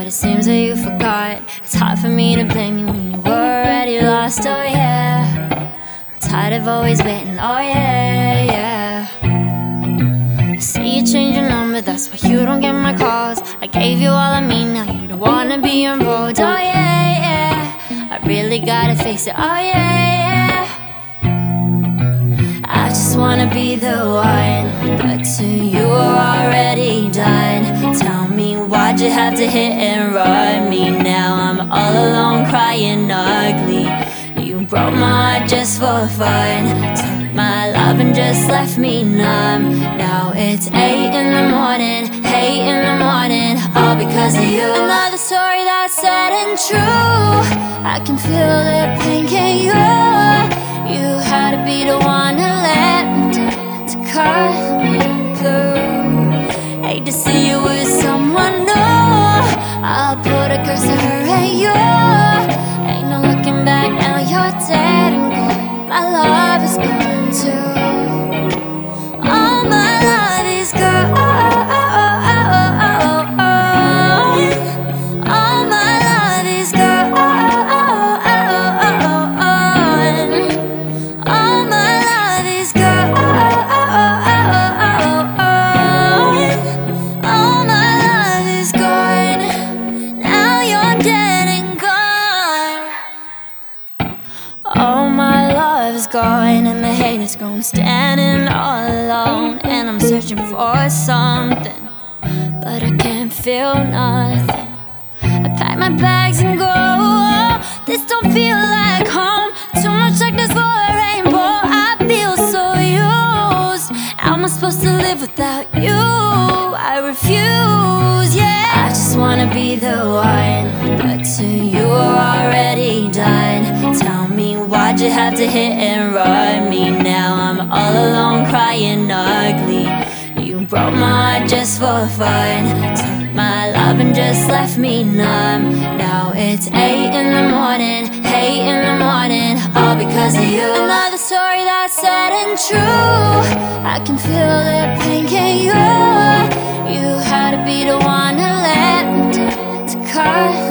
it seems that you forgot. It's hard for me to blame you when you were already lost, oh yeah. I'm tired of always waiting, oh yeah, yeah. I see you change your number, that's why you don't get my calls. I gave you all of me, now you don't wanna be involved, oh yeah, yeah. I really gotta face it, oh yeah, yeah. I just wanna be the one, but to you are already done. Tell me, why'd you have to hit and run me? Now I'm all alone crying ugly. You broke my heart just for fun, took my love and just left me numb. Now it's 8 in the morning, 8 in the morning, all because of you. Another story that's sad and true. I can feel the pain, can you? You had to be the one to let me down, to cut me through. Hate to see you with someone new. I'll put a curse to her and you. Ain't no looking back, now you're dead and gone. My love is gone too. All my love is gone. All my love is gone. All my love is gone. All my love is gone. Now you're dead and gone. All my love is gone, and the hate is gone. Standing all alone, and I'm searching for something, but I can't feel nothing. I pack my bags and go. This don't feel like home. Too much darkness for a rainbow. I feel so used. How am I supposed to live without you? I refuse, yeah. I just wanna be the one, but to you are already done. Tell me, why'd you have to hit and run me? Now I'm all alone crying ugly. You broke my heart just for fun, took my love and just left me numb. Now it's 8 in the morning, 8 in the morning, all because of you. Another story that's sad and true. I can feel the pain, can you? You had to be the one to let me down, to cut